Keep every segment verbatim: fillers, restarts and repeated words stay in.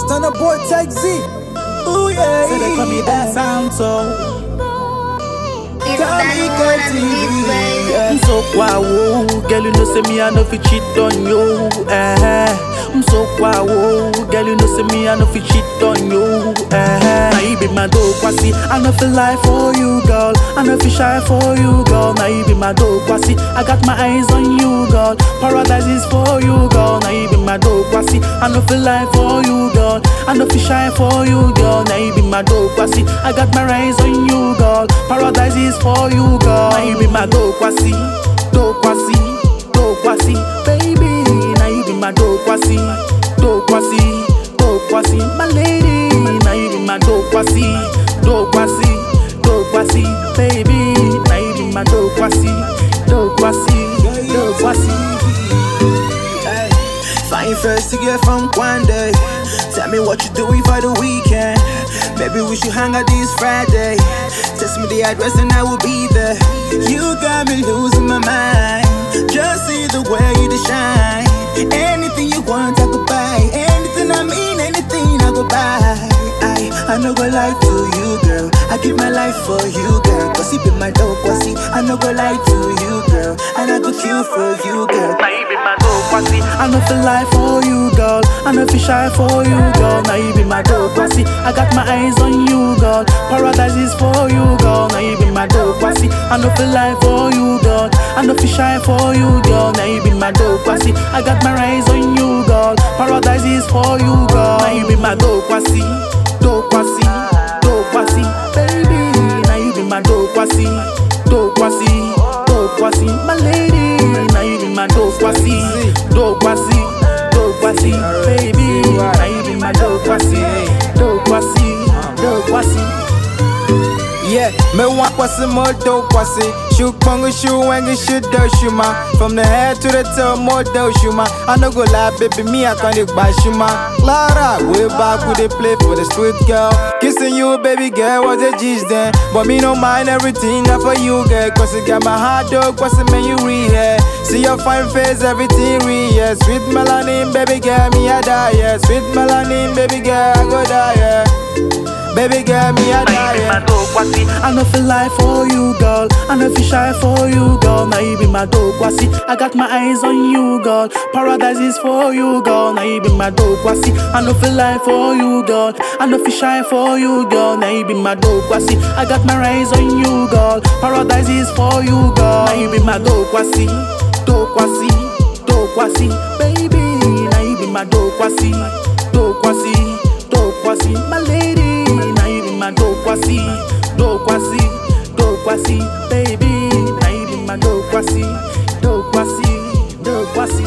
Stunner boy Tech Z. Ooh yeah. Say they call me that sound so. It's that T V. I'm so wow, girl you know say me I no fit cheat on you. Eh. I'm so wow, girl you know say me I no fit cheat on you. Eh. Now you be my dog, quasi. I no feel lie for you, girl. I no feel shy for you, girl. Now you be my dog, quasi. I got my eyes on you, girl. Paradise is for you, girl. Now you be my dog, quasi. I no feel lie for you, girl. I no feel shy for you, girl. Now you be my dog, quasi. I got my eyes on you, girl. Paradise is for you, girl. Now you be my dog, quasi. Dog, quasi. Dog, quasi. Baby, now you be my dog, quasi. Dog, quasi. Dog, quasi. My lady, now you be my dog, quasi. Dog, quasi. Dog, quasi. Baby, now you be my dog, quasi. Dog, quasi. Dog, quasi. Fine first to get from one day. Tell me what you doing for the weekend. Maybe we should hang out this Friday. Text me the address and I will be there. You got me losing my mind. Just see the way you shine. Anything you want I could buy. Anything I mean, anything I could buy. I, I no go lie to you, girl. I give my life for you, girl. Cause you be my dog, quasi. I no go lie to you, girl. And I go kill for you, girl. Now you be my dog, quasi. I no feel lie for you, girl. I no feel shy for you, girl. Now you be my dog, quasi. I got my eyes on you, girl. Paradise is for you, girl. Now you be my dog, quasi. I no feel lie for you, girl. I no feel shy for you, girl. Now you be my dog, quasi. I got my eyes on you, girl. Paradise is for you, girl. Now you be my dog, quasi. Dog, quasi. Dog, quasi. Baby, now you be my dog, quasi. Dog, quasi. Dog, quasi. My lady, now you be my dog, quasi. Dog, quasi. Dog, quasi. Baby, now you be my dog, quasi. Dog, quasi. Dog, quasi. Yeah, me want what's more dope, what's it? Shoot pongo shoe and shoot do shuma. From the head to the toe, more do shuma. I no go lie, baby, me I can't look by shuma. Clara, way back with they play for the street girl. Kissing you, baby girl, was a G's then. But me no mind everything that for you, girl. Cause you got my heart dog, what's it man you read, yeah. See your fine face, everything real, yeah. Sweet melanin, baby girl, me I die, yeah. Sweet melanin, baby girl, I go die, yeah. Baby girl, me I die, yeah. I no feel lie for you, girl. I no feel shy for you, girl. Now you be my dog, quasi. I got my eyes on you, girl. Paradise is for you, girl. Now you be my dog, quasi. I no feel lie for you, girl. I no feel shy for you, girl. Now you be my dog, quasi. I got my eyes on you, girl. Paradise is for you, girl. Now you be my dog, quasi. Dog, quasi. Dog, quasi. Baby, now you be my dog, quasi. Dog, quasi. Dog, quasi. My lady, now you be my dog, quasi. Dog, quasi. Dog, quasi. Baby, now you be my dog, quasi. Dog, quasi. Dog, quasi.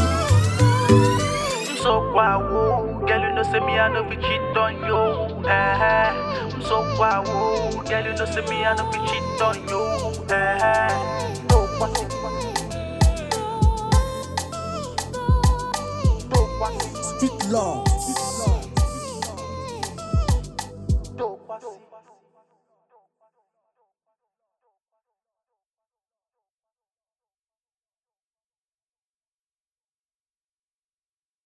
I'm so wow, girl, you know say me I no fit cheat on you. Eh. I'm so wow, girl, you know say me I no fit cheat on you. Eh. Dog, quasi. Dog, quasi. Street law.